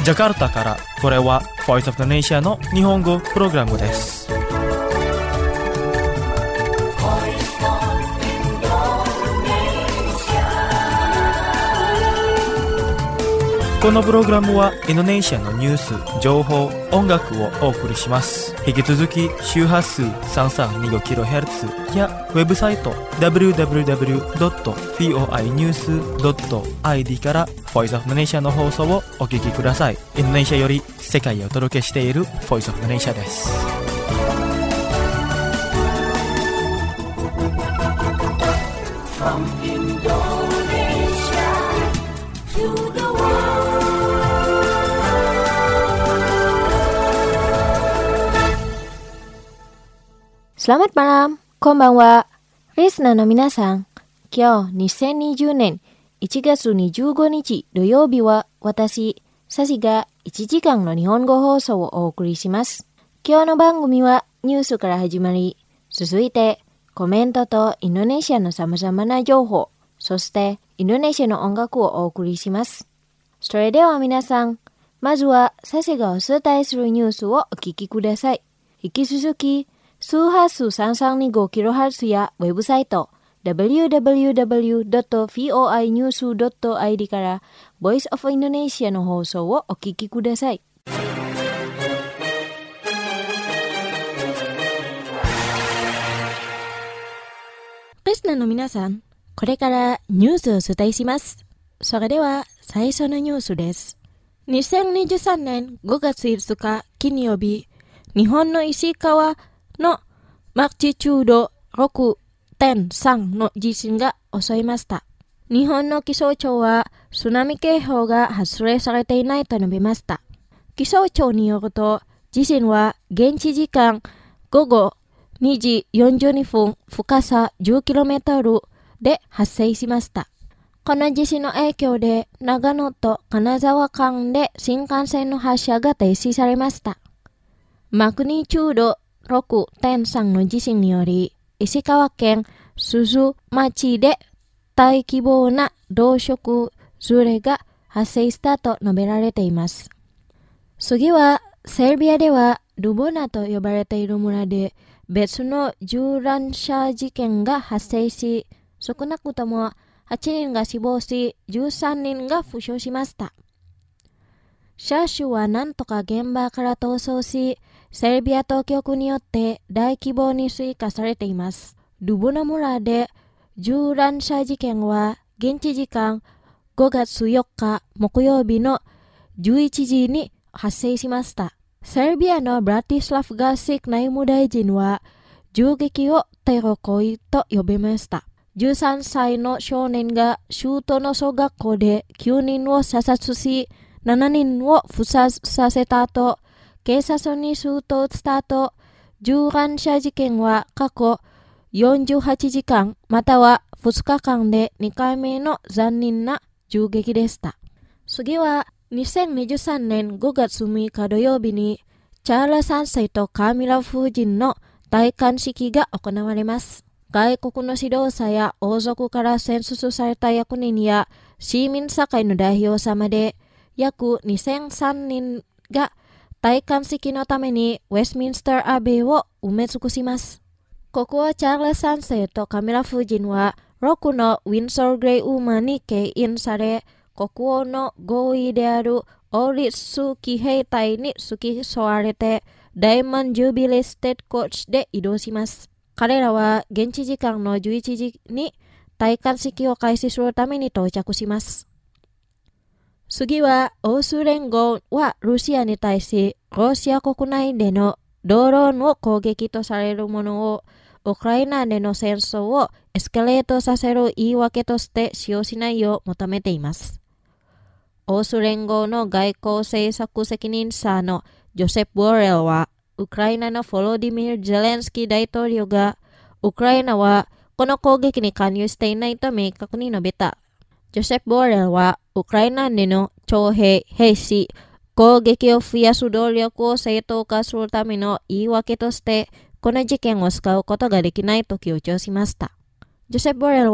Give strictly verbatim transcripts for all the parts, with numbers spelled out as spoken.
ジャカルタからこれは Voice of the Nation の日本語プログラムです。このプログラムはインドネシアのニュース、情報、音楽をお送りします。引き続き周波数 さんさんにごキロヘルツ やウェブサイト ダブリューダブリューダブリュードットフォーアイニュースドットアイディー から Voice of the Nation の放送をお聞きください。インドネシアより世界へお届けしている Voice of the Nation です。From Indonesia to the Selamat malam, konbanwa. Listenerの皆さん、今日にせんにじゅうねんいちがつにじゅうごにち土曜日は私、サシがいちじかんの日本語放送をお送りします。今日の番組はニュースから始まり、続いてコメントとインドネシアの様々な情報、そしてインドネシアの音楽をお送りします。それでは皆さん、まずはサシがお伝えするニュースをお聞きください。引き続き、周波数 さんさんにごキロヘルツ やウェブサイト ダブリューダブリューダブリュードットフォーアイニュースドットアイディー から Voice of Indonesia の放送をお聞きください。リスナーの皆さん、これからニュースをお伝えします。それでは最初のニュースです。にせんにじゅうさんねんごがついつか金曜日、日本の石川のマグニチュード ろくてんさん の地震が襲いました。日本の気象庁は津波警報が発令されていないと述べました。気象庁によると、地震は現地時間ごごにじよんじゅうにふん、深さ じゅっキロメートル で発生しました。この地震の影響で長野と金沢間で新幹線の発車が停止されました。マグニチュードろくてんさん の地震により、石川県珠洲町で大規模な土砂崩れが発生したと述べられています。次は、セルビアではルボナと呼ばれている村で別の銃乱射事件が発生し、少なくともはちにんが死亡し、じゅうさんにんが負傷しました。車種は何とか現場から逃走し、セルビア当局によって大規模に追加されています。ルボナ村で銃乱射事件は現地時間ごがつよっか木曜日のじゅういちじに発生しました。セルビアのブラティスラフガーシック内務大臣は銃撃をテロ行為と呼びました。じゅうさんさいの少年が州都の小学校できゅうにんを射殺し、ななにんを負傷させた後、警察に出頭した後、銃乱射事件は過去よんじゅうはちじかんまたはふつかかんでにかいめの残忍な銃撃でした。次はにせんにじゅうさんねんごがつむいか土曜日にチャールズさんせいとカミラ夫人の戴冠式が行われます。外国の指導者や王族から選出された役人や市民社会の代表様で約にせんさんにんが戴冠式のためにウェスミンスターアベイを埋め尽くします。国王チャールズさんせいとカミラ夫人はろくのウィンソーグレイウーマンに敬印され、国王の合意である王立騎兵隊に付き添われてダイヤモンドジュビリーステートコーチで移動します。彼らは現地時間のじゅういちじに戴冠式を開始するために到着します。次は、欧州連合はロシアに対し、ロシア国内でのドローンを攻撃とされるものを、ウクライナでの戦争をエスカレートさせる言い訳として使用しないよう求めています。欧州連合の外交政策責任者のジョセフ・ボレルは、ウクライナのフォロディミル・ゼレンスキー大統領が、ウクライナはこの攻撃に関与していないと明確に述べた。ジョセフ・ボレルは、ウクライナでの徴兵、兵士、攻撃を増やす努力を正当化するための言い訳として、この事件を使うことができないと強調しました。ジョセフ・ボレルは、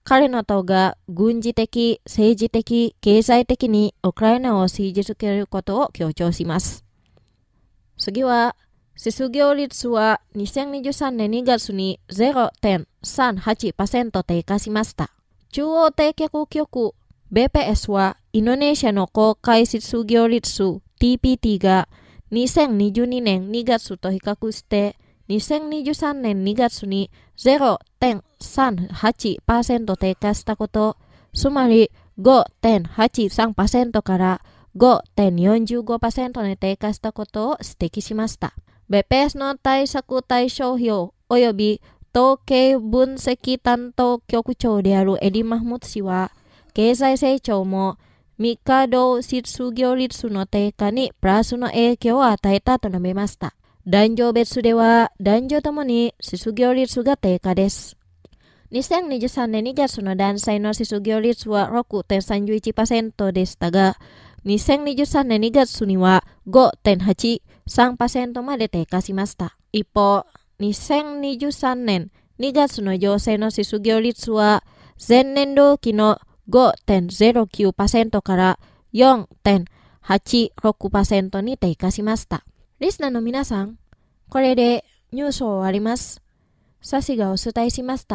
彼の党が軍事的、政治的、経済的にウクライナを支持続けることを強調します。次は、失業率はにせんにじゅうさんねんにがつに ゼロてんさんはちパーセント 低下しました。中央提供局 ビーピーエス はインドネシアの公開失業率数 ティーピーティー がにせんにじゅうにねんにがつと比較してにせんにじゅうさんねんにがつに ゼロてんさんはちパーセント 低下したこと、つまり ごてんはちさんパーセント から ごてんよんじゅうごパーセント に低下したことを指摘しました。ビーピーエス の対策対象表及び統計分析担当局長であるエリ・マフムツ氏は、経済成長もみかど失業率の低下にプラスの影響を与えたと述べました。男女別では男女ともに失業率が低下です。にせんにじゅうさんねんにがつの男性の失業率は ろくてんさんじゅういちパーセント でしたが、にせんにじゅうさんねんにがつには ごてんはちさんパーセント まで低下しました。一方、にせんにじゅうさんねんにがつの女性の失業率は前年同期の ごてんゼロきゅうパーセント から よんてんはちろくパーセント に低下しました。リスナーの皆さん、これでニュースを終わります。サシがお伝えしました。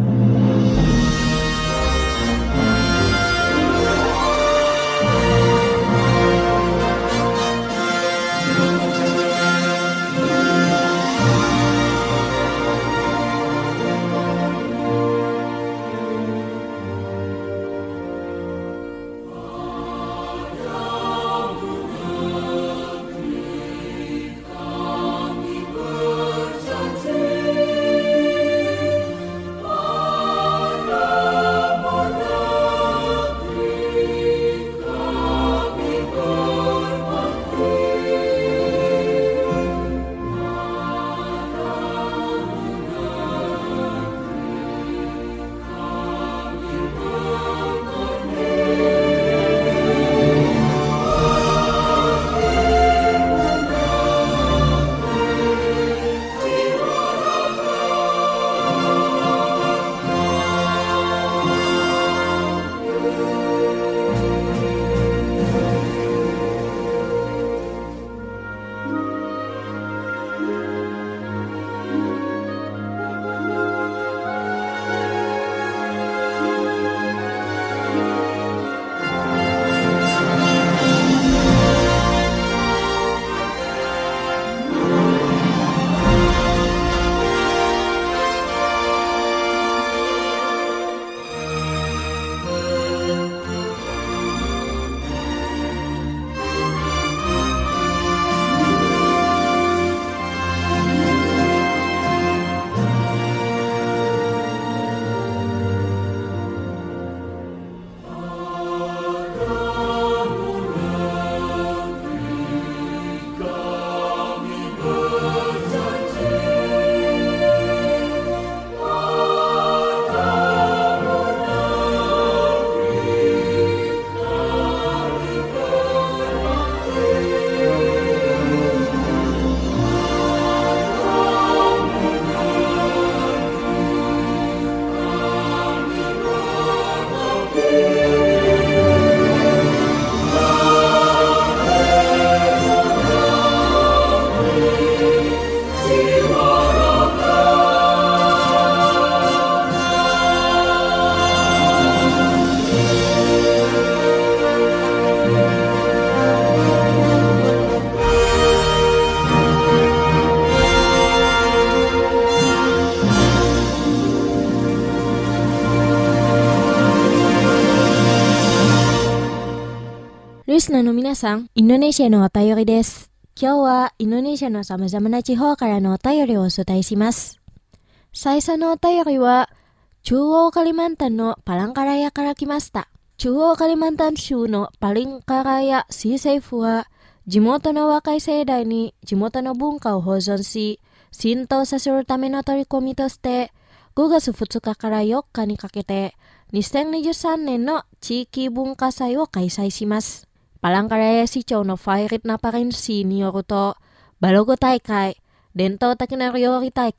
リスナーの皆さん、インドネシアのお便りです。今日はインドネシアの様々な地方からのお便りをお伝えします。最初のお便りは、中央カリマンタンのパランカラヤから来ました。中央カリマンタン州のパリンカラヤ市政府は、地元の若い世代に地元の文化を保存し、浸透させるための取り組みとして、ごがつふつかからよっかにかけて、にせんにじゅうさんねんの地域文化祭を開催します。パランカラヤ市長のファイリッナパリン氏によると、バログ大会、伝統的な料理大会、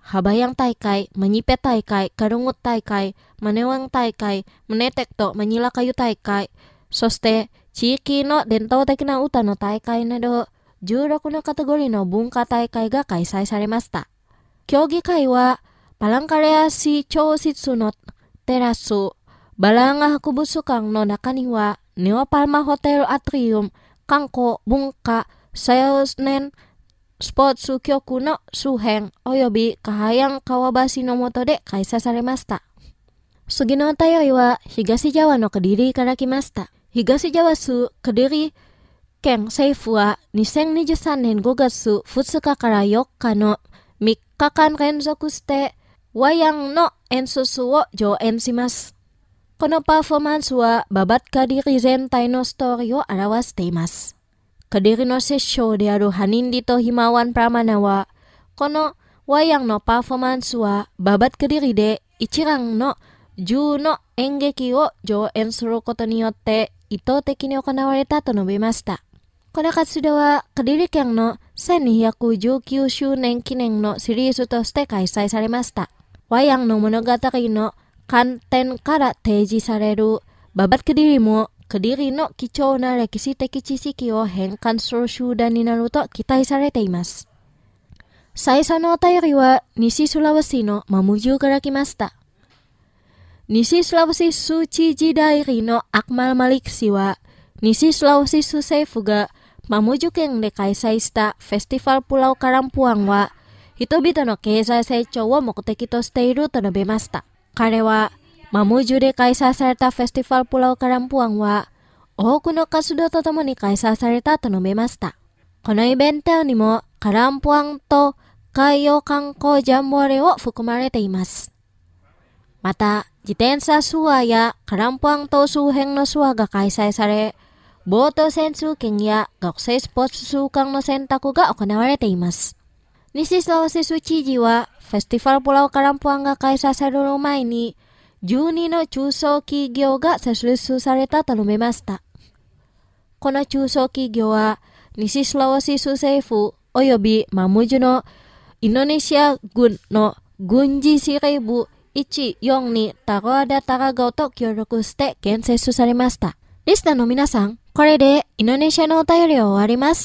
habayang taikay, manyipe taikay, karungot taikay, manewang taikay, manetekto, manyilakayu taikay, soste, chiki no dento的な歌の大会など、じゅうろくのカテゴリーの文化大会が開催されました。競技会は、パランカレア市長室のテラス、バランガ博物館の中には、ネオパルマホテルアトリウム、観光、文化、青年、スポーツ局の周辺およびカヤン川橋の下で開催されました。次のお便りは東ジャワのカディリから来ました。東ジャワ州カディリ県政府はにせんにじゅうさんねんごがつふつかからよっかのみっかかん連続してワヤンの演奏を上演します。このパフォーマンスはババッカディリ全体のストーリーを表しています。カディリの摂政であるハニンディとヒマワンプラマナは、このワヤンのパフォーマンスはババッカディリで一覧のじゅうの演劇を上演することによって意図的に行われたと述べました。この活動はカディリ県のせんにひゃくじゅうきゅうしゅうねん記念のシリーズとして開催されました。ワヤンの物語の観点から提示されるババッカディリもカディリの貴重な歴史的知識を変換する手段になると期待されています。最初のお便りは西スラワシのマムジュから来ました。西スラワシ州知事代理のアクマル・マリク氏は、西スラワシ州政府がマムジュ県で開催したフェスティファルプラオカランプアンは、人々の経済成長を目的としていると述べました。彼は、マムジュで開催されたフェスティファルプラオカランプアンは、多くの活動とともに開催されたと述べました。このイベントにも、カランプアンと海洋観光ジャンボレを含まれています。また、自転車ツアーやカランプアン島周辺のツアーが開催され、ボート潜水券や学生スポーツ週間の選択が行われています。西スラワシ州知事は、フェスティファルプラオカランプアンが開催される前に、じゅうにの中小企業が設立されたと述べました。この中小企業は、西スラワシ州政府及びマムジュのインドネシア軍の軍事司令部いちよんにタゴアダタガゴと協力して建設されました。リスナーの皆さん、これでインドネシアのお便りを終わります。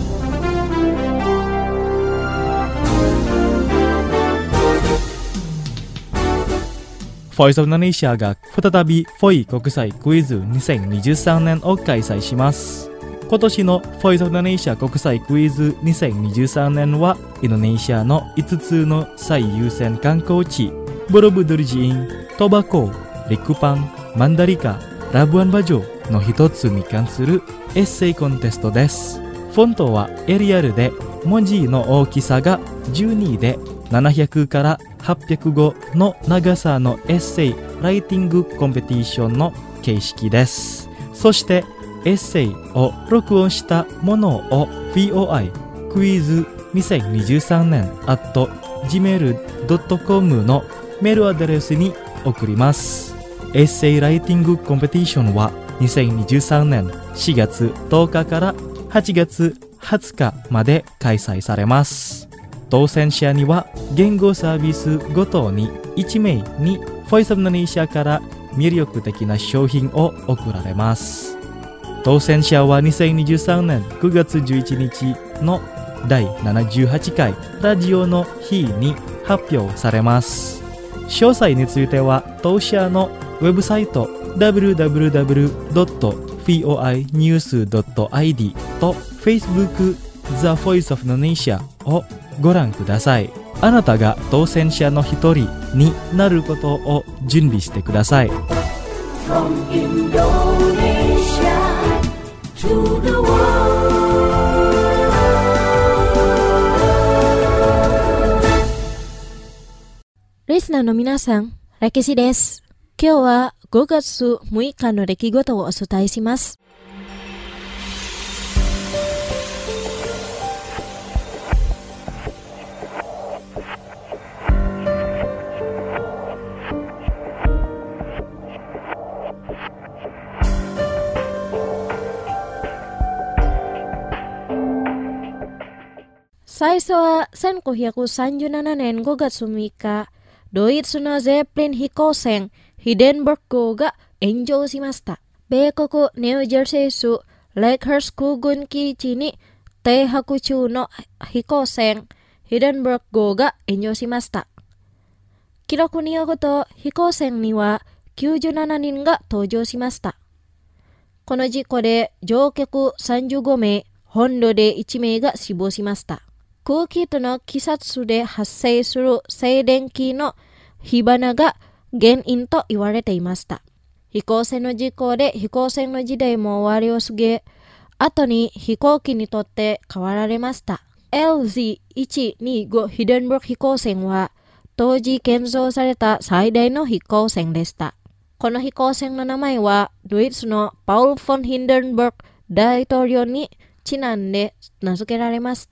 フォイスオブインドネシアが再びフォイ国際クイズにせんにじゅうさんねんを開催します。今年のフォイスオブインドネシア国際クイズにせんにじゅうさんねんはインドネシアのいつつの最優先観光地ボロブドゥルジイン、トバコ、リクパン、マンダリカ、ラブアンバジョの一つに関するエッセイコンテストです。フォントはエリアルで文字の大きさがじゅうにでななひゃくからはっぴゃくごの長さのエッセイライティングコンペティションの形式です。そしてエッセイを録音したものを ブイオーアイ クイズにせんにじゅうさんねん アット ジーメール ドットコム のメールアドレスに送ります。エッセイライティングコンペティションはにせんにじゅうさんねんしがつとおかからはちがつはつかまで開催されます。当選者には言語サービスごとにいちめいにフォイスオブインドネシアから魅力的な商品を贈られます。当選者はにせんにじゅうさんねんくがつじゅういちにちのだいななじゅうはちかいラジオの日に発表されます。詳細については当社のウェブサイト ダブリューダブリューダブリュードットフォイアイニュースドットアイディー と Facebook The Voice of Indonesia をご覧ください。あなたが当選者の一人になることを準備してください。From Indonesia to the world. リスナーの皆さん、歴史です。今日はごがつむいかの出来事をお伝えします。 最初はせんきゅうひゃくさんじゅうななねんごがつむいか、ドイツのゼープリン飛行船ヒデンブルク号が炎上しました。米国ニュージャージー州レイクハース空軍基地に停泊中の飛行船ヒデンブルク号が炎上しました。記録によると飛行船にはきゅうじゅうななにんが搭乗しました。この事故で乗客さんじゅうごめい、本土でいちめいが死亡しました。空気との揮殺で発生する静電気の火花が原因と言われていました。飛行船の事故で飛行船の時代も終わりを告げ、後に飛行機にとって変わられました。エルゼットいちにじゅうご ヒデンブルク飛行船は当時建造された最大の飛行船でした。この飛行船の名前はドイツのパウル・フォン・ヒンデンブルク大統領にちなんで名付けられました。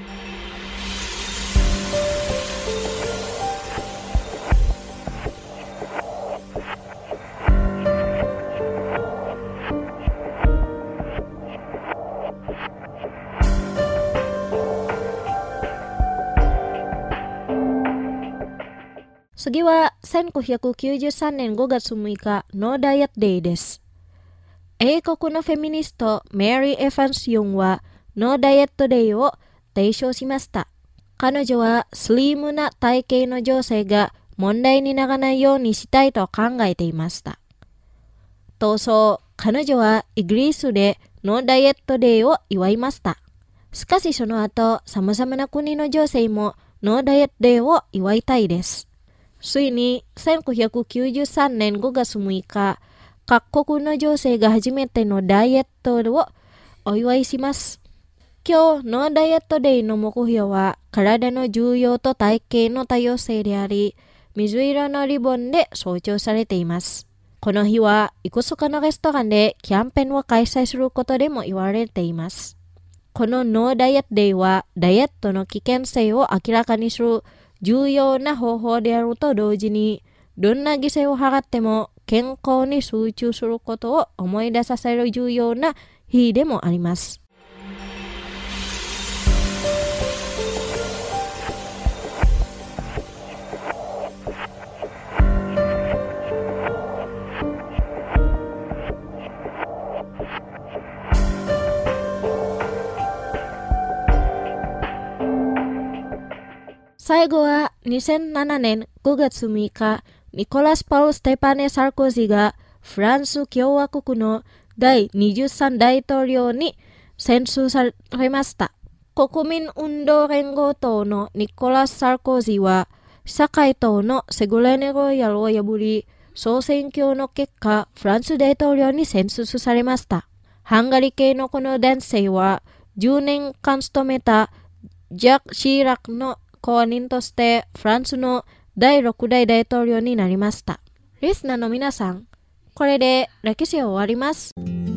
次はせんきゅうひゃくきゅうじゅうさんねんごがつむいかノーダイエットデーです。英国のフェミニストメアリー・エファンス・ヨンはノーダイエットデーを提唱しました。彼女はスリムな体型の女性が問題にならないようにしたいと考えていました。当初、彼女はイギリスでノーダイエットデーを祝いました。しかしその後、様々な国の女性もノーダイエットデーを祝いたいです。ついにせんきゅうひゃくきゅうじゅうさんねんごがつむいか、各国の女性が初めてのダイエットをお祝いします。今日のダイエットデーの目標は体の重要と体型の多様性であり、水色のリボンで象徴されています。この日はいくつかのレストランでキャンペーンを開催することでも言われています。このノーダイエットデーはダイエットの危険性を明らかにする重要な方法であると同時に、どんな犠牲を払っても健康に集中することを思い出させる重要な日でもあります。最後はにせんななねんごがつむいか、ニコラス・パウル・ステパネ・サルコジがフランス共和国のだいにじゅうさん大統領に選出されました。国民運動連合党のニコラス・サルコジは、社会党のセグレネ・ロイヤルを破り、総選挙の結果、フランス大統領に選出されました。ハンガリー系のこの男性は、じゅうねんかん務めたジャック・シーラックの後任としてフランスのだいろくだい大統領になりました。リスナーの皆さん、これで歴史を終わります。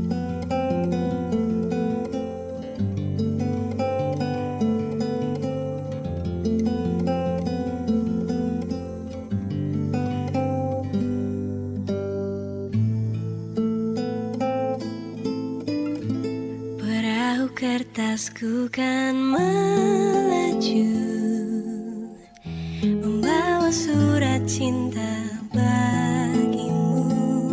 Perahu kertasku kan melaju, membawa surat cinta bagimu,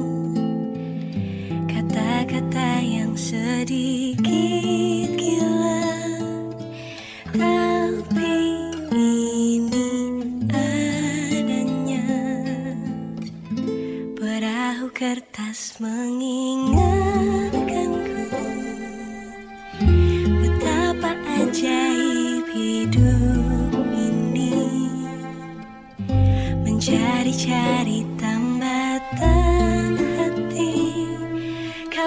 kata-kata yang sedikit gila, tapi ini adanya. Perahu kertas mengingatkanku betapa ajaib hidup ini, mencari-cari tambatan hati, kau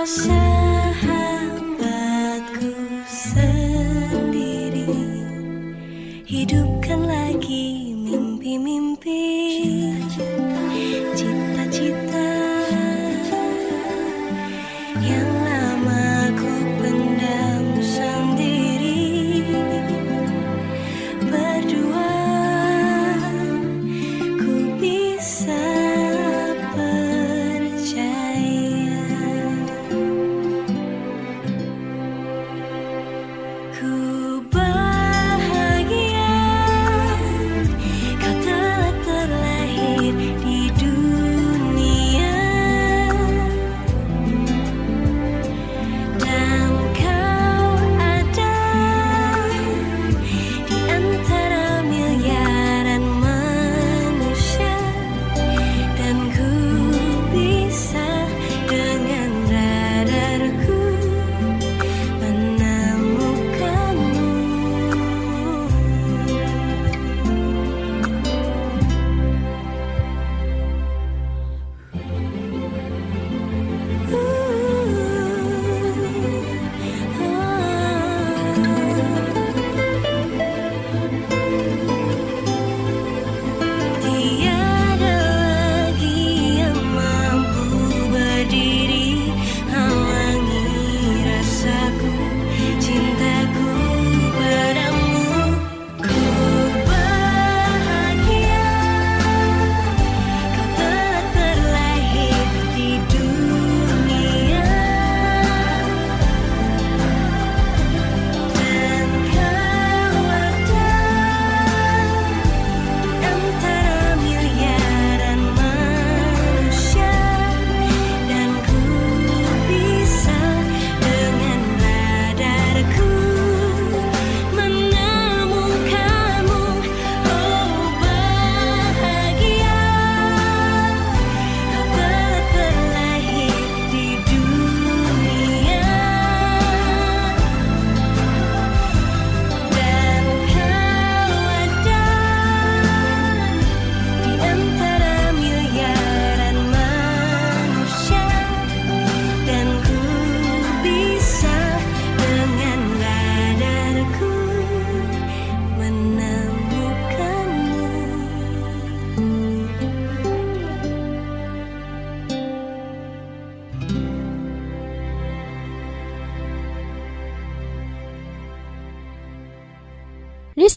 sahabatku sendiri. Hidupkan lagi mimpi-mimpi, cita-cita yang lama ku pendam sendiri. Berdua ku bisa percaya.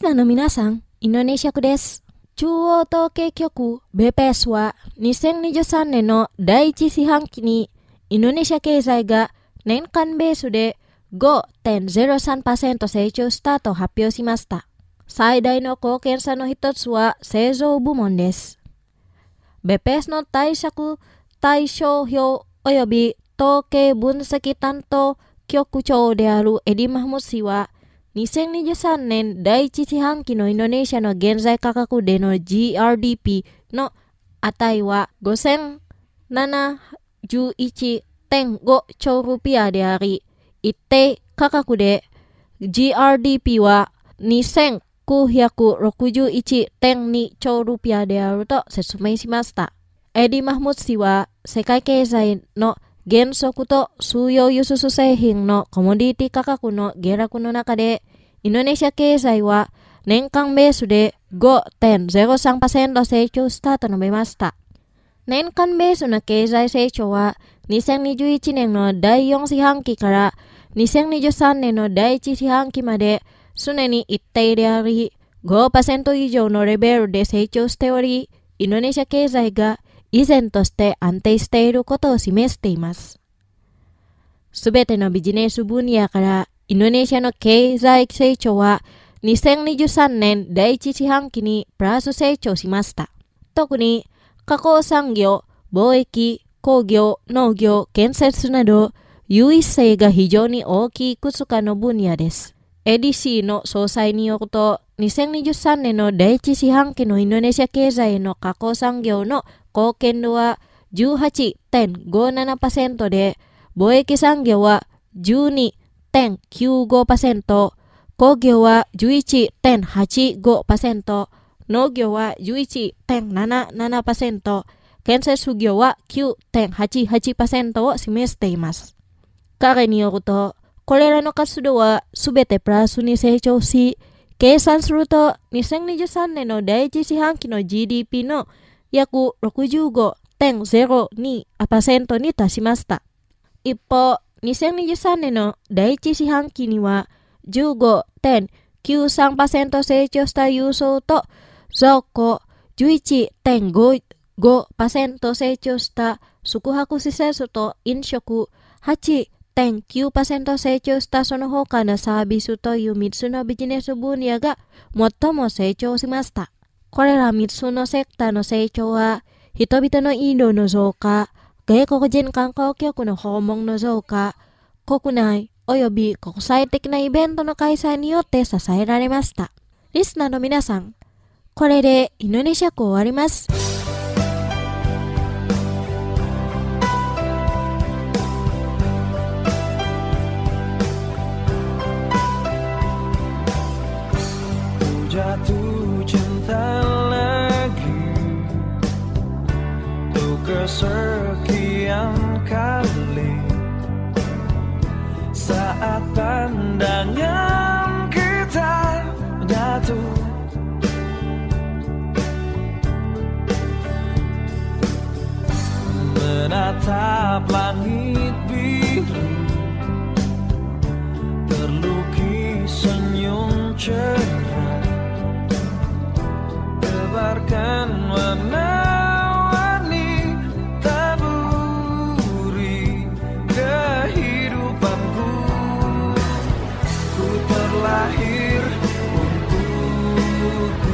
リスナーの皆さん、インドネシア区です。中央統計局 ビーピーエス はにせんにじゅうさんねんの第一四半期にインドネシア経済が年間ベースで ごてんゼロさんパーセント 成長したと発表しました。最大の貢献者の一つは製造部門です。ビーピーエス の対策対象表及び統計分析担当局長であるエディ・マハムッド氏は、にせんにじゅうさんねん第一四半期のインドネシアの現在価格での ジーアールディーピー の値は ごせんななじゅういちてんごちょうルピアであり、一定価格で ジーアールディーピー は にせんきゅうひゃくろくじゅういちてんにちょうルピアであると説明しました。エディ・マハムッド氏は世界経済の減速と数量輸出製品のコモディティ価格の下落の中で、インドネシア経済は年間ベースで ごてんゼロさんパーセント 成長したと述べました。年間ベースの経済成長はにせんにじゅういちねんのだいよん四半期からにせんにじゅうさんねんのだいいち四半期まで常に一定であり、ごパーセント 以上のレベルで成長しており、インドネシア経済が依然として安定していることを示しています。すべてのビジネス分野からインドネシアの経済成長はにせんにじゅうさんねんだいいち四半期にプラス成長しました。特に加工産業、貿易、工業、農業、建設など優位性が非常に大きいいくつかの分野です。エーディーシー の総裁によると、にせんにじゅうさんねんのだいいち四半期のインドネシア経済への加工産業の貢献度は じゅうはちてんごななパーセント で、貿易産業は じゅうにてんきゅうごパーセント、工業は じゅういちてんはちごパーセント、農業は じゅういちてんななななパーセント、建設業は きゅうてんはちはちパーセント を示しています。彼によると、これらの活動はすべてプラスに成長し、計算するとにせんにじゅうさんねんのだいいち四半期の ジーディーピー の約 ろくじゅうごてんゼロにパーセント に達しました。一方、にせんにじゅうさんねんのだいいち四半期には じゅうごてんきゅうさんパーセント 成長した輸送と増庫 じゅういちてんごごパーセント 成長した宿泊施設と飲食 はちてんきゅうパーセント 成長したその他のサービスというみっつのビジネス分野が最も成長しました。これらみっつのセクターの成長は人々の移動の増加、外国人観光客の訪問の増加、国内及び国際的なイベントの開催によって支えられました。リスナーの皆さん、これでインドネシア語終わります。 Jatuh cinta lagi tuh kesekian kali saat pandangan kita jatuh menatap langit biru terlukis senyum cerah tebarkan warna-warni taburi kehidupanku. Ku terlahir untukku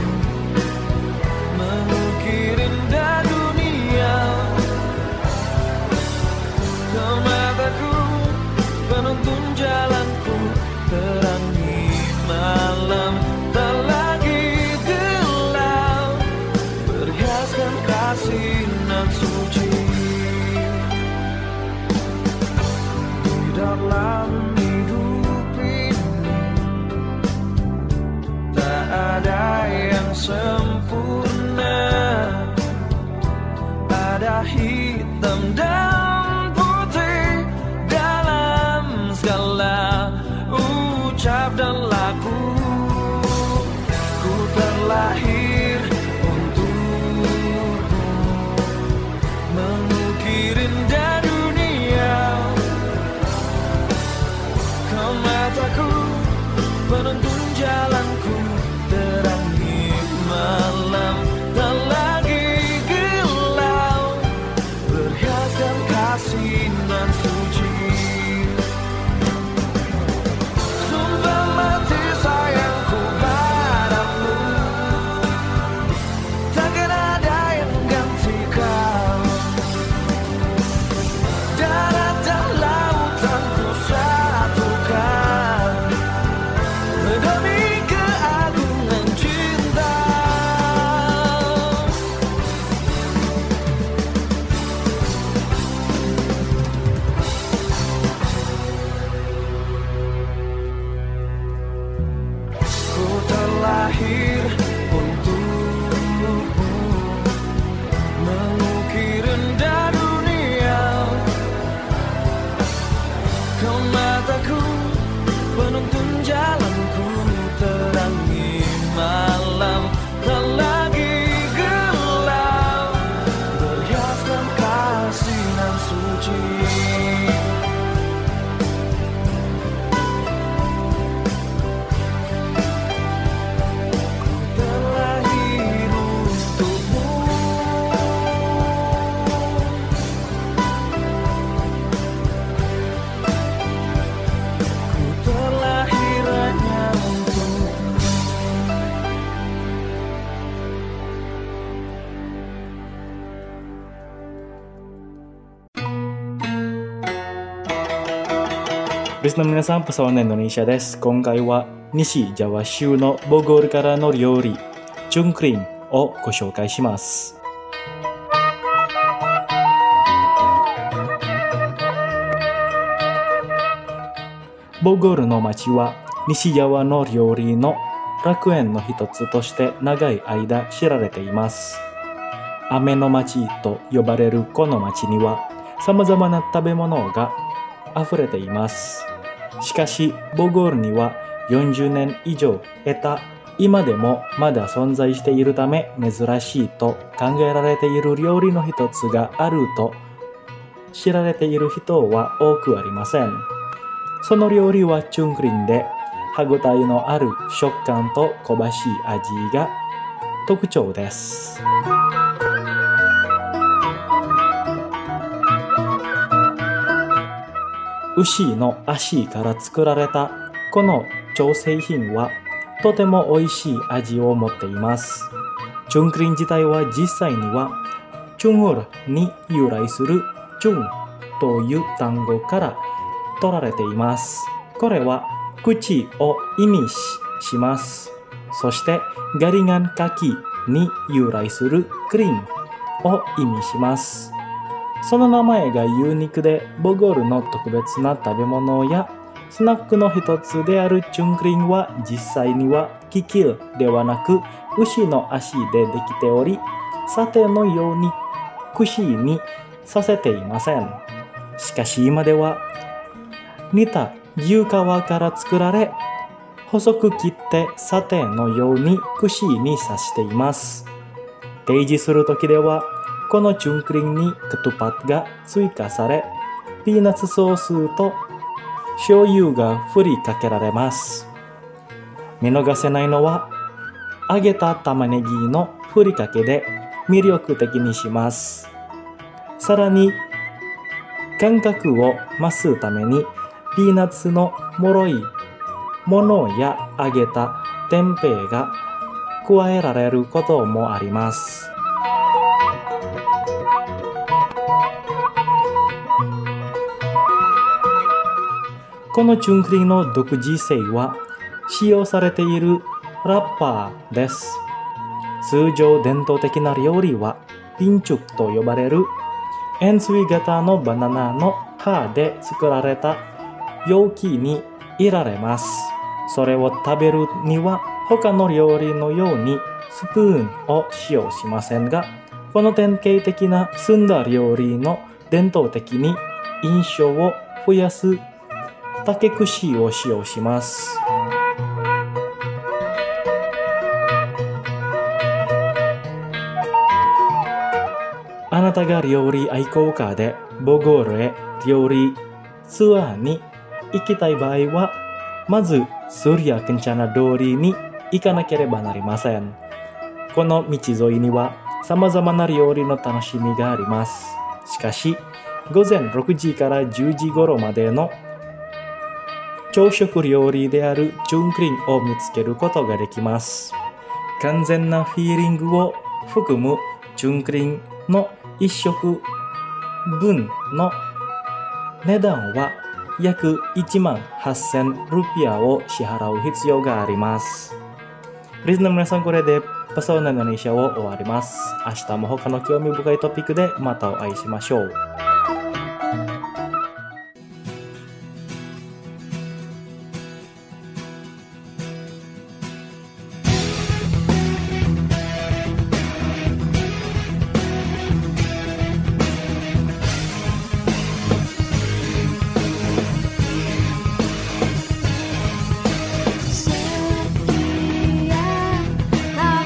mengukir indah dunia リスナーの皆さん、パサワナインドネシアです。今回は西ジャワ州のボゴールからの料理、チュンクリンをご紹介します。ボゴールの町は西ジャワの料理の楽園の一つとして長い間知られています。雨の町と呼ばれるこの町には様々な食べ物が溢れています。しかし、ボゴールにはよんじゅうねん以上得た今でもまだ存在しているため珍しいと考えられている料理の一つがあると知られている人は多くありません。その料理はチュンクリンで、歯ごたえのある食感と香ばしい味が特徴です。牛の足から作られたこの調製品はとても美味しい味を持っています。チュンクリン自体は実際にはチュンウルに由来するチュンという単語から取られています。これは口を意味 し, します。そしてガリガンカキに由来するクリンを意味します。その名前がユニークで、ボゴールの特別な食べ物やスナックの一つであるチュンクリンは実際にはキキルではなく牛の足でできており、サテのように串にさせていません。しかし今では煮た牛皮から作られ、細く切ってサテのように串に刺しています。提示するときではこのチュンクリンにケトゥパッが追加され、ピーナッツソースと醤油が振りかけられます。見逃せないのは揚げた玉ねぎの振りかけで魅力的にします。さらに感覚を増すためにピーナッツの脆いものや揚げた天平が加えられることもあります。このチュンクリンの独自性は使用されているラッパーです。通常伝統的な料理はピンチュクと呼ばれる円錐型のバナナの葉で作られた容器に入れられます。それを食べるには他の料理のようにスプーンを使用しませんが、この典型的な澄んだ料理の伝統的に印象を増やす竹串を使用します。あなたが料理愛好家でボゴールへ料理ツアーに行きたい場合は、まずスリア・ケンチャナ通りに行かなければなりません。この道沿いには様々な料理の楽しみがあります。しかし、午前ろくじからじゅうじ頃までの朝食料理であるチュンクリンを見つけることができます。完全なフィーリングを含むチュンクリンの一食分の値段は約いちまんはっせんルピアを支払う必要があります。リスナーの皆さん、これでパサワナインドネシアを終わります。明日も他の興味深いトピックでまたお会いしましょう。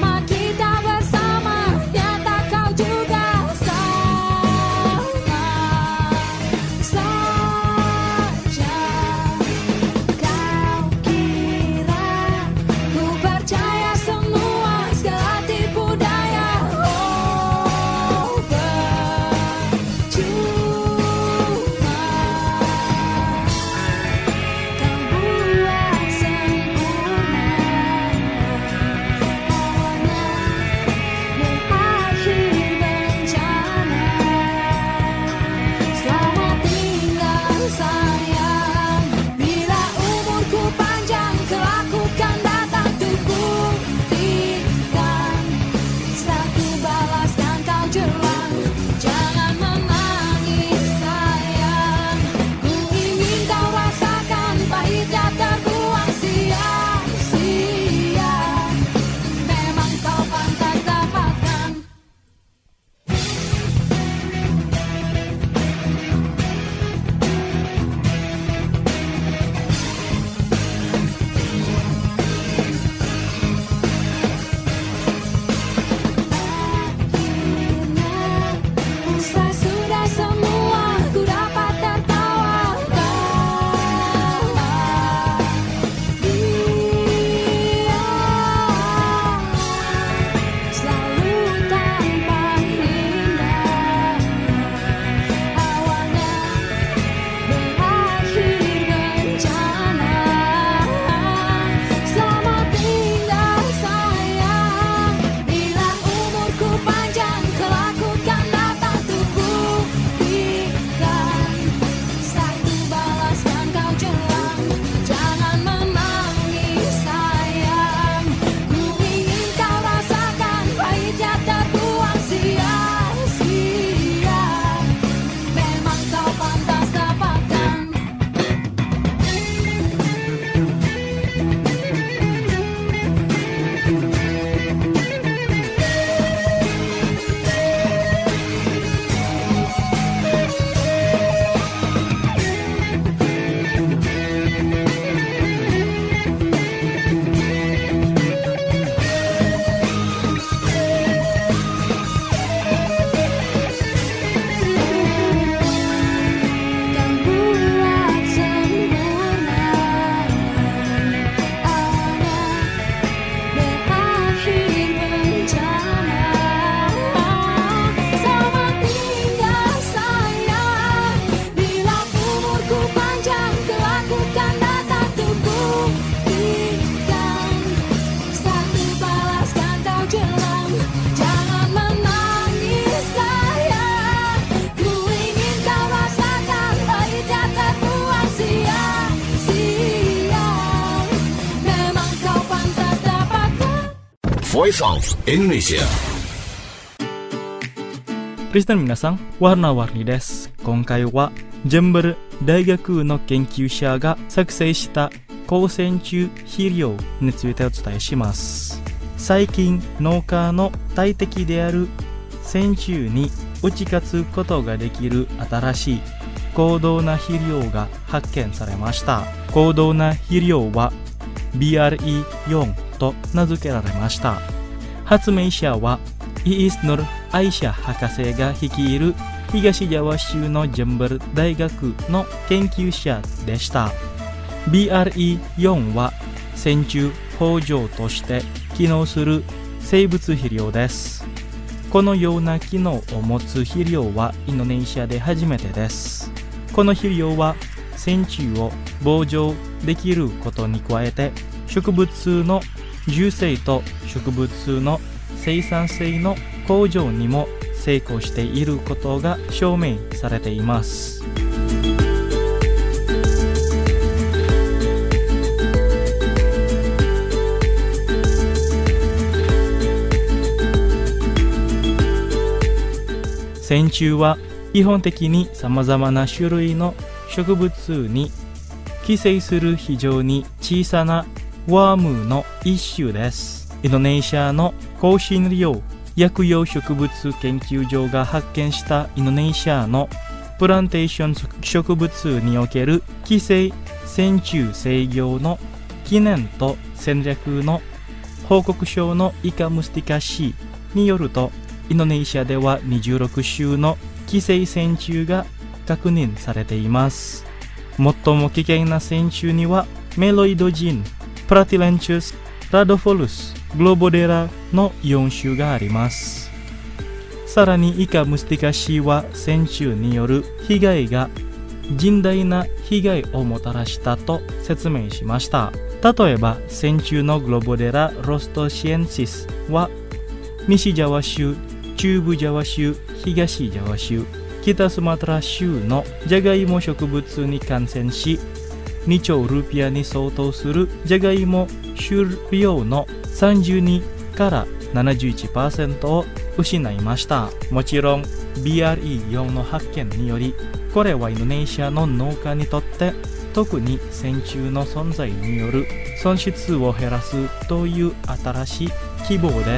Lama kita bersama, nyata kau juga sama. jelang. Jangan menangis sayang, ku ingin kau rasakan pahitnya terbuang sia-sia. Memang kau pantas dapatkan. Usai sudah semua, ku dapat tertawa. Dia selalu tampak indah. Awalnya berakhir bencana. Selamat tinggal sayang, bila umurku panjang kelak ku kan datang untuk buktikan. Satu balaskan kau jelang. Jangan menangis sayang, ku ingin kau rasakan pahitnya terbuang sia-sia. Memang kau pantas dapatkan. Kau buat sempurna. Awalnya berakhir bencana. Selamat tinggal sayang, bila umurku panjang kelak ku kan datang untuk buktikan. Satu balaskan kau jelang. Jangan menangis sayang, ku ingin kau rasakan pahitnya terbuang sia-sia. Memang kau pantas dapatkan. Voice of Indonesia. リスナーの皆さん、warna-warniです。今回はジェンバル大学の研究者が作成した光線虫肥料についてお伝えします。最近農家の大敵である線虫に打ち勝つことができる新しい高度な肥料が発見されました。高度な肥料は ビーアールイーフォー と名付けられました。発明者はイースノル・アイシャ博士が率いる東ジャワ州のジェンバル大学の研究者でした。ビーアールイーフォー は線虫豊穣として機能する生物肥料です。このような機能を持つ肥料はインドネシアで初めてです。この肥料は線虫を防除できることに加えて、植物の重生と植物の生産性の向上にも成功していることが証明されています。線虫は基本的に様々な種類の植物に寄生する非常に小さなワームの一種です。インドネシアの香辛料薬用植物研究所が発見したインドネシアのプランテーション植物における寄生線虫制御の記念と戦略の報告書のイカムスティカシによると、インドネシアではにじゅうろく種の寄生線虫が確認されています。最も危険な線虫にはメロイドジン、プラティレンチュス、ラドフォルス、グロボデラのよん種があります。さらにイカムスティカシは線虫による被害が甚大な被害をもたらしたと説明しました。例えば線虫のグロボデラロストシエンシスは西ジャワ州、中部ジャワ州、東ジャワ州、北スマトラ州のジャガイモ植物に感染し、にちょうルピアに相当するジャガイモ種量のさんじゅうにから ななじゅういちパーセント を失いました。もちろん ビーアールイーフォー の発見により、これはインドネシアの農家にとって特に線虫の存在による損失を減らすという新しい希望です。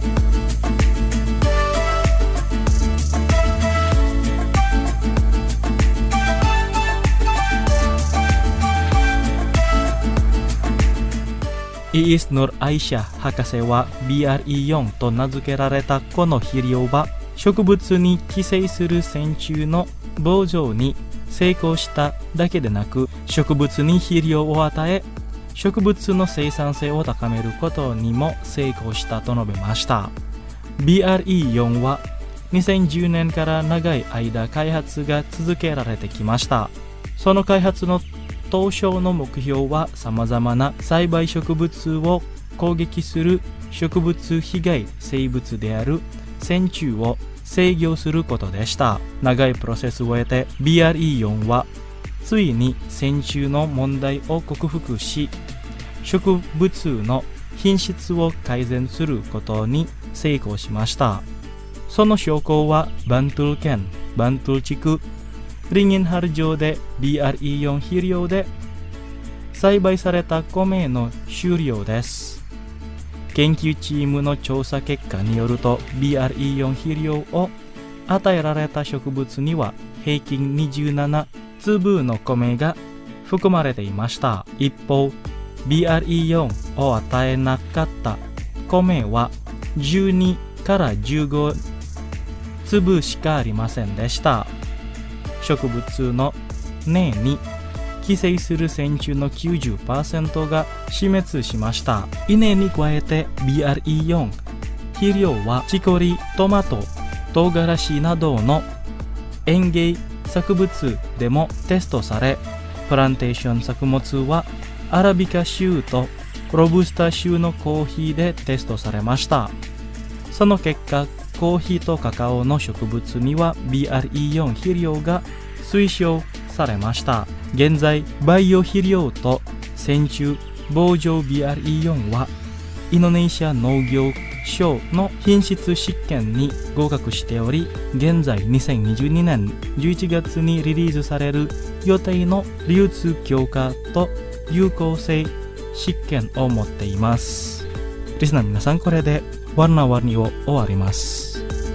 イース・ヌル・アイシャ博士は ビーアールイーフォー と名付けられたこの肥料は植物に寄生する線虫の防除に成功しただけでなく、植物に肥料を与え植物の生産性を高めることにも成功したと述べました。 ビーアールイーフォー はにせんじゅうねんから長い間開発が続けられてきました。その開発の当初の目標は様々な栽培植物を攻撃する植物被害生物である線虫を制御することでした。長いプロセスを経て ビーアールイーフォー はついに線虫の問題を克服し、植物の品質を改善することに成功しました。その証拠はバントゥル県バントゥル地区リンゲンハル城で ビーアールイーフォー 肥料で栽培された米の収量です。研究チームの調査結果によると ビーアールイーフォー 肥料を与えられた植物には平均にじゅうななつぶの米が含まれていました。一方 ビーアールイーフォー を与えなかった米はじゅうにからじゅうごつぶしかありませんでした。植物の根に寄生する線虫の きゅうじゅっパーセント が死滅しました。稲に加えて ビーアールイーフォー 肥料はチコリ、トマト、唐辛子などの園芸作物でもテストされ、プランテーション作物はアラビカ種とロブスタ種のコーヒーでテストされました。その結果、コーヒーとカカオの植物には ビーアールイーフォー 肥料が推奨されました。現在、バイオ肥料と線虫防除 ビーアールイーフォー はインドネシア農業省の品質試験に合格しており、現在にせんにじゅうにねんじゅういちがつにリリースされる予定の流通強化と有効性試験を持っています。リスナーの皆さん、これでワルナワニを終わります。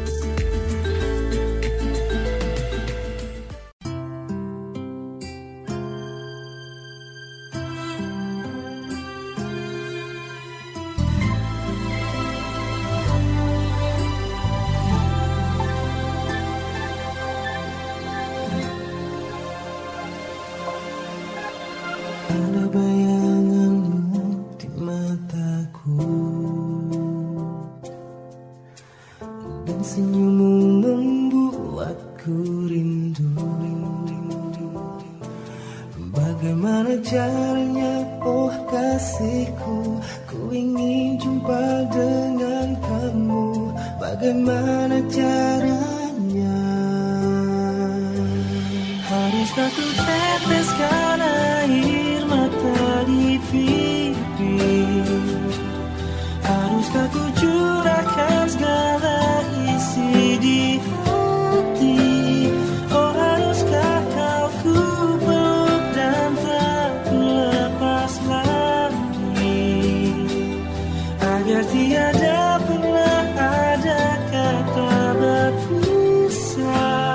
Ada bayanganmu di mataku dan senyummu membuatku rindu. Bagaimana caranya, oh kasihku, ku ingin jumpa dengan kamu. Bagaimana caranya? Haruskah ku teteskan air mata di pipi? Haruskah ku curahkan segala isi di hati? Oh haruskah kau ku peluk dan tak ku lepas lagi, agar tiada pernah ada kata berpisah.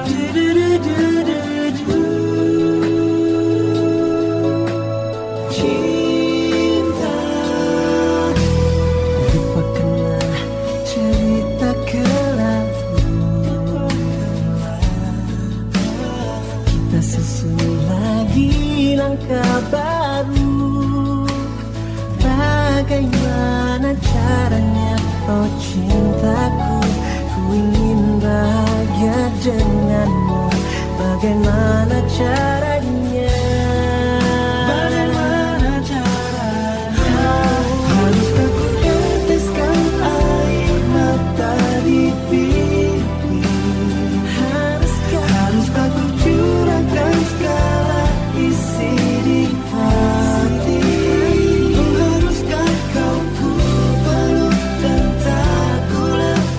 Langkah baru, bagaimana caranya, oh cintaku, ku ingin bahagia denganmu. Bagaimana caranya? Bagaimana caranya? Haruskah ku teteskan air mata di pipi? Haruskah, haruskah ku curahkan segala isi di hati? Oh haruskah kau ku peluk dan tak ku lepas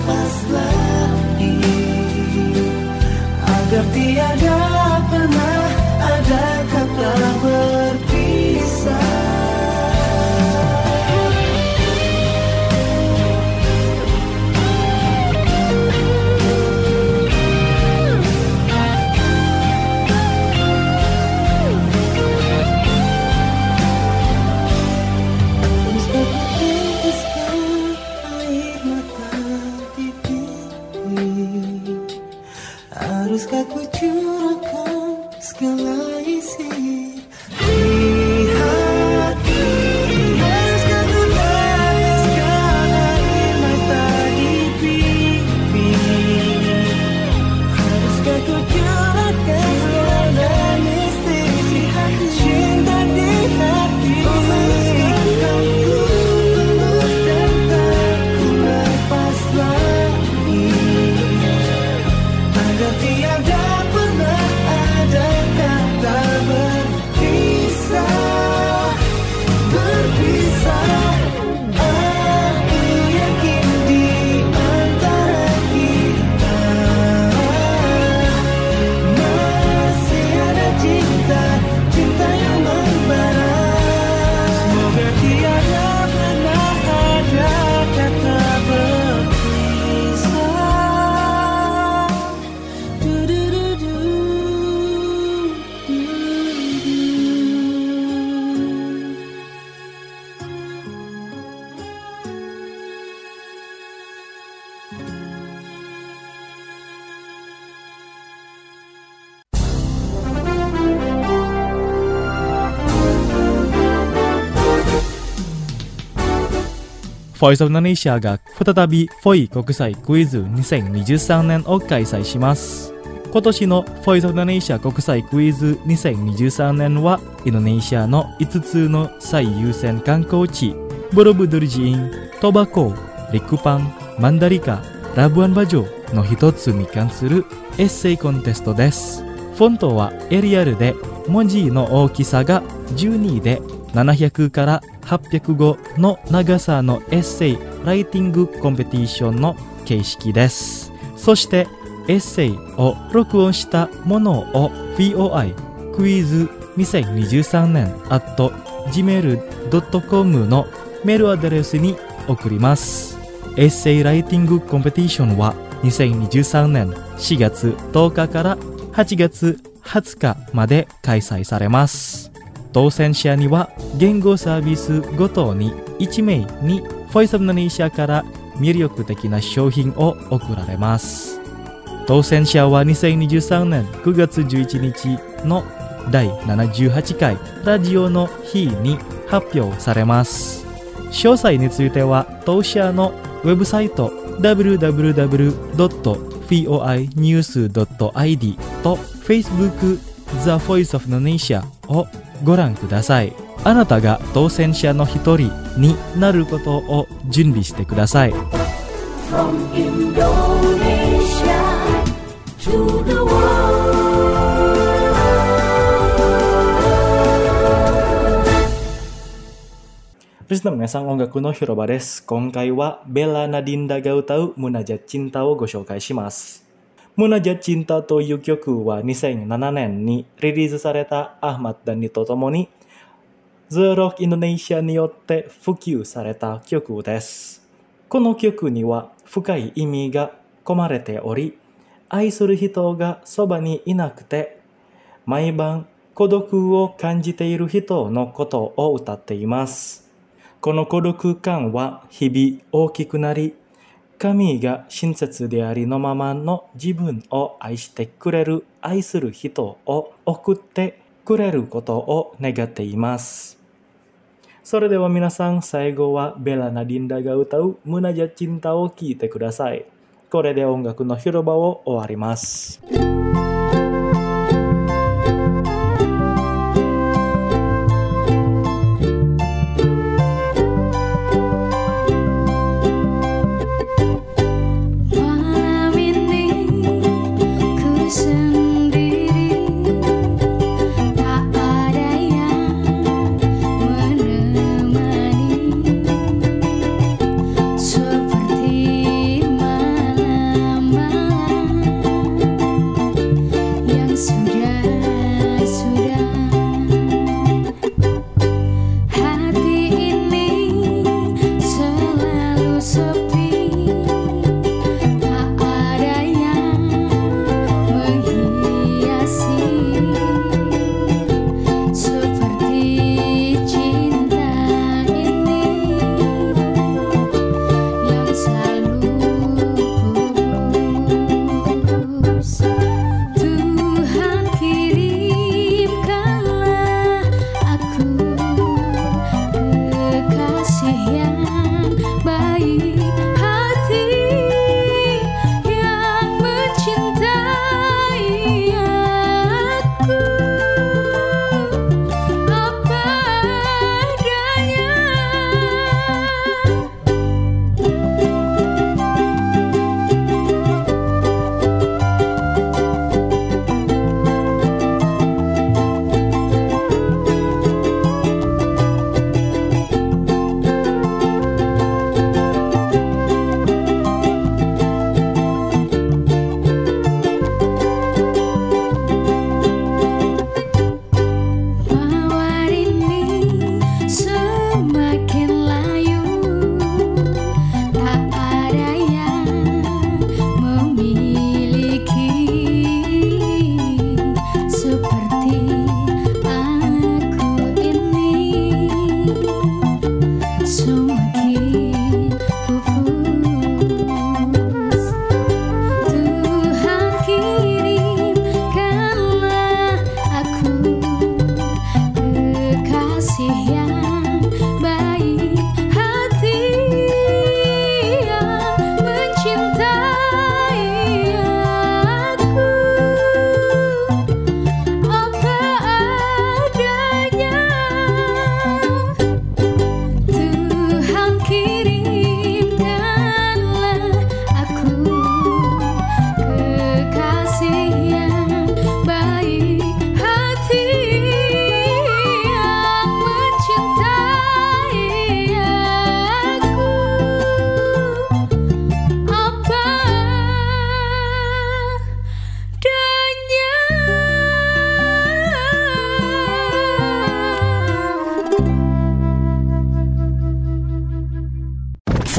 Haruskah ku curahkan segala isi di hati? Haruskah ku teteskan air mata di pipi? Haruskah ku curahkan segala isi cinta di hati? Haruskah ku peluk dan tak ku lepas lagi? Agar tiada pernah ada kata berpisah, berpisah. Aku yakin di antara kita masih ada cinta, cinta yang membara. Semoga tiada pernah ada kata berpisah. Voice of Indonesia が再びフォイ国際クイズにせんにじゅうさんねんを開催します。今年の Voice of Indonesia 国際クイズにせんにじゅうさんねんはインドネシアのいつつの最優先観光地ボロブドゥルジーン、トバコ、リクパン、マンダリカ、ラブアンバジョの一つに関するエッセイコンテストです。フォントはエリアルで文字の大きさがじゅうにでななひゃくからはっぴゃくごの長さのエッセイライティングコンペティションの形式です。そしてエッセイを録音したものを ブイオーアイ クイズにせんにじゅうさんねん アット ジーメール ドットコム のメールアドレスに送ります。エッセイライティングコンペティションはにせんにじゅうさんねんしがつとおかからはちがつはつかまで開催されます。当選者には言語サービスごとにいちめいに Voice of Indonesia から魅力的な商品を贈られます。当選者はにせんにじゅうさんねんくがつじゅういちにちのだいななじゅうはちかいラジオの日に発表されます。詳細については当社のウェブサイト ダブリューダブリューダブリュードットフォーアイニュースドットアイディー と Facebook The Voice of Indonesia をご覧ください。あなたが当選者の一人になることを準備してください。 From Indonesia to the world. リスナーの皆さん、音楽の広場です。今回はベラ・ナディンダが歌うムナジャ・チンタをご紹介します。ムナジャ・チンタという曲はにせんななねんにリリースされたアフマッダニとともに The Rock Indonesia によって普及された曲です。この曲には深い意味が込まれており、愛する人がそばにいなくて毎晩孤独を感じている人のことを歌っています。この孤独感は日々大きくなり、神が親切でありのままの自分を愛してくれる愛する人を送ってくれることを願っています。それでは皆さん、最後はベラ・ナディンダが歌うムナジャ・チンタを聴いてください。これで音楽の広場を終わります。 Seperti malam-malam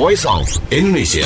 Voice of Indonesia.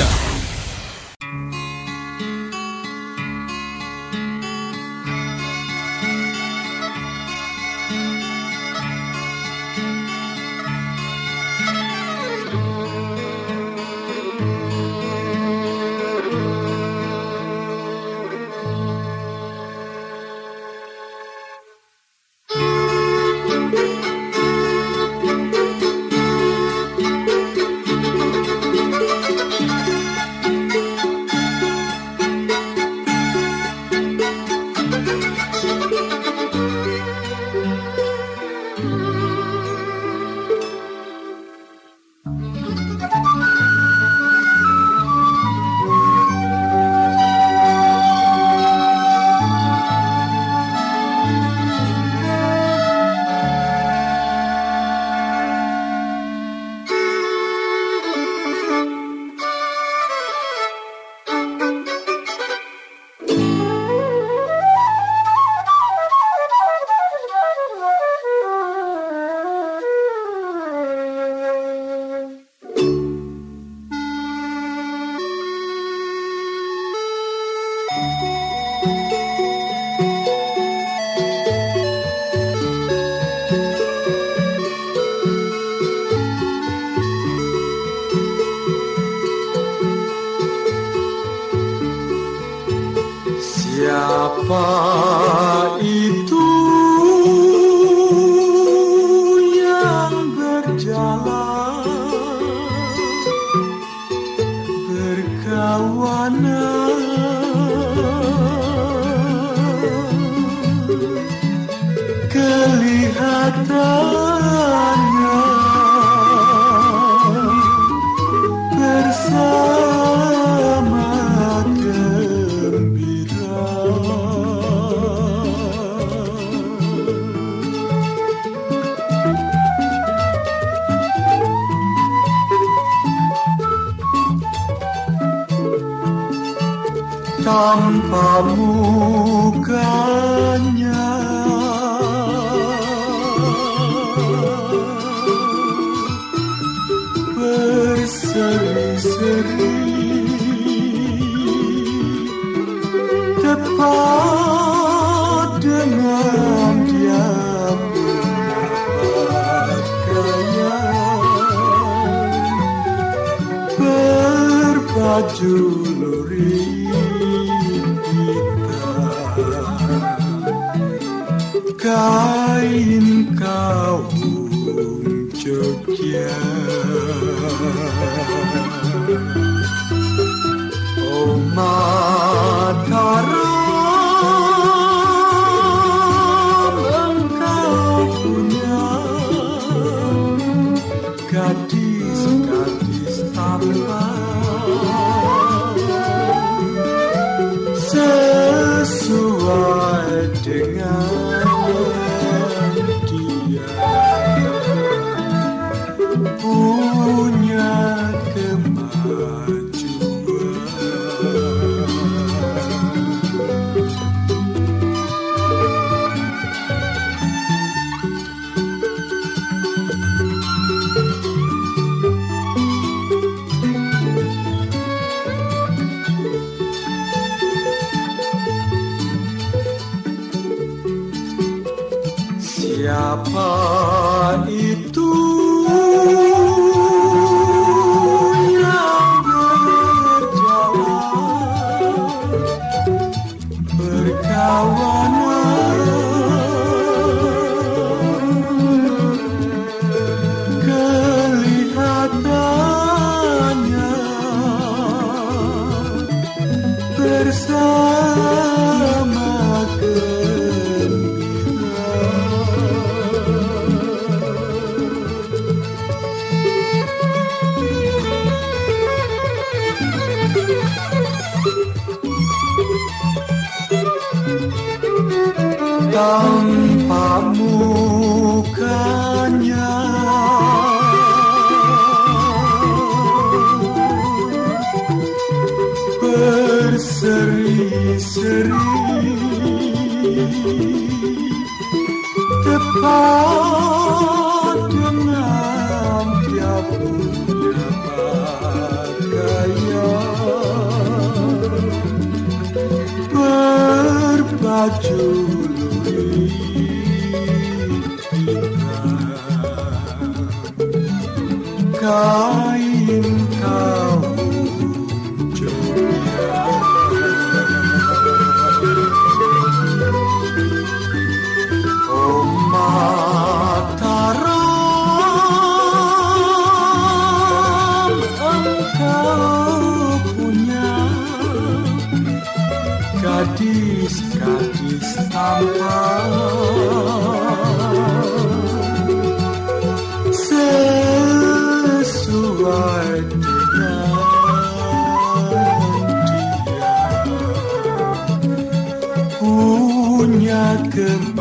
Siapa itu yang berjalan berkawanan, kelihatannya bersama gembira. Tanpa mukanya berseri-seri, tepat dengan dia punya pakaian berbaju lurik kain kaung Jogja. Oh Mataram, engkau punya gadis-gadis tampan sesuai dengan punya kemajuan. Siapa itu yang berjalan berkawanan, kelihatannya bersama tanpa mukanya berseri-seri, tepat dengan dia punya pakaian baju kain kau juga oh Mataram engkau punya gadis-gadis tampan sesuai dengan dia punya kemampuan